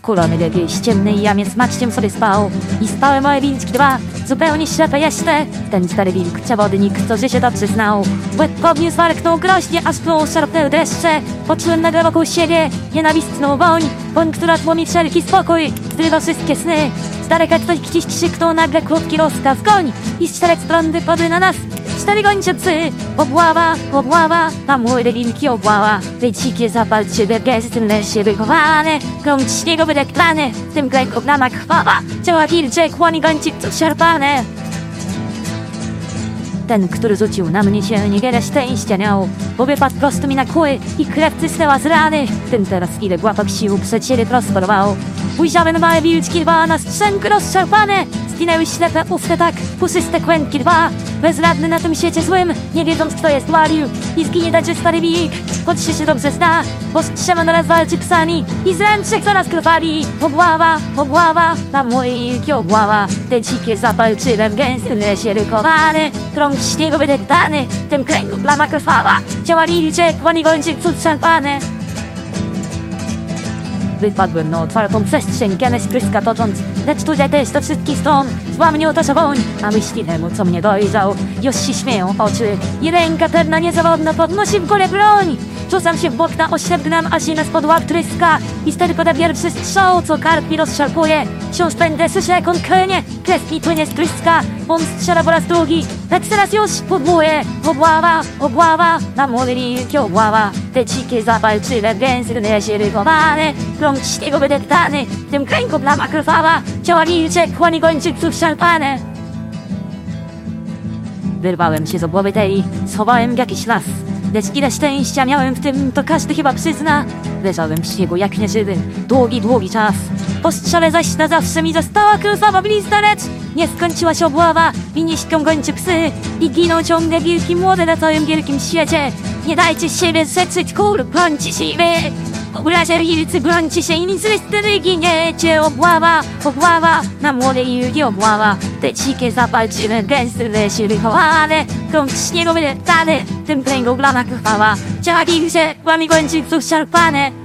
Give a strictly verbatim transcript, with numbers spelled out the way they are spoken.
Skulony w jakiejś ciemnej jamie smaczkiem sobie spał. I spały moje wilczki dwa, zupełnie ślepe jeszcze. Ten stary wilk, przewodnik, co się dobrze znał. Łeb podniósł, warknął groźnie, aż tu szarpnęły dreszcze. Poczułem nagle wokół siebie nienawistną woń. Woń, która tłumi wszelki spokój, zrywa wszystkie sny. Z daleka ktoś gdzieś krzyknął nagle krótki rozkaz: goń! I z czterech stron wypadły na nas cztery gończe psy. Obława, obława, a młode wilki obława. Te dzikie zapalczywe gesty w lesie wychowane. Krąg śniegu wydeklany, w tym kręgu ogromna krwawa. Ciała wilcze, kłoni gońców szarpane. Ten, który rzucił na mnie się, niewiele szczęścia miał, bo wypadł prosto mi na kły i krew cysnęła z rany. Ten teraz ile łapek sił przed siebie prosperował. Ujrzałem małe wilczki dwa, na strzęk rozszarpane. Zginęły ślepe usta tak, puszyste kłębki dwa. Bezradny na tym świecie złym, nie wiedząc kto jest walił. I zginie także stary wilk, choć się dobrze zna, bo z trzema naraz walczy psami i z ręczek coraz krwawi. Obława, obława, na moje wilki obława. Te dzikie zapalczywe w gęstym lesie rykowane. Krąg śniegu wydeptany, w tym kręgu plama krwawa. Ciała wilcze, kłoni gończyk cud szarpane. Wypadłem na otwartą przestrzeń, genę spryska tocząc, lecz tutaj też do wszystkich stron zła mnie otacza woń. A myśli temu, co mnie dojrzał, już się śmieją oczy i ręka pewna niezawodna podnosi w górę broń. Rzucam się w bok na oślepnam, aż się spod łap tryska i wtedy poda pierwszy strzał, co kark mi rozszarpuje. Wciąż będę słyszę, jak on klnie, krew mi płynie z tryska. On strzela po raz drugi, lecz teraz już podbuje. Obława, obława, na młode wilki obława. Te dzikie zapalczywe w gęstym lesie rykowane. Krąg śniegu wydeptany, w tym kręgu plama krwawa. Ciała wilcze, kłoni gończyków szarpane. Wyrwałem się z obłowy tej, schowałem w jakiś las. Lecz ile szczęścia miałem w tym, to każdy chyba przyzna. Leżałem w śniegu jak nieżywy, długi, długi czas. Po strzale zaś na zawsze mi została krwawa blizna, lecz nie skończyła się obława i nie śpią gończe psy. I giną ciągle wilki młode na całym wielkim świecie. Nie dajcie siebie zetrzeć kul, brońcie siły. Obrazie wilcy, brońcie się i nic wtedy giniecie. Obława, obława, na młode wilki obława. Te dzikie zapalczywe w gęstym lesie wychowane. Krąg śniegu wydeptany, w tym kręgu plama krwawa. Ciała wilcze, kłami gończyków szarpane.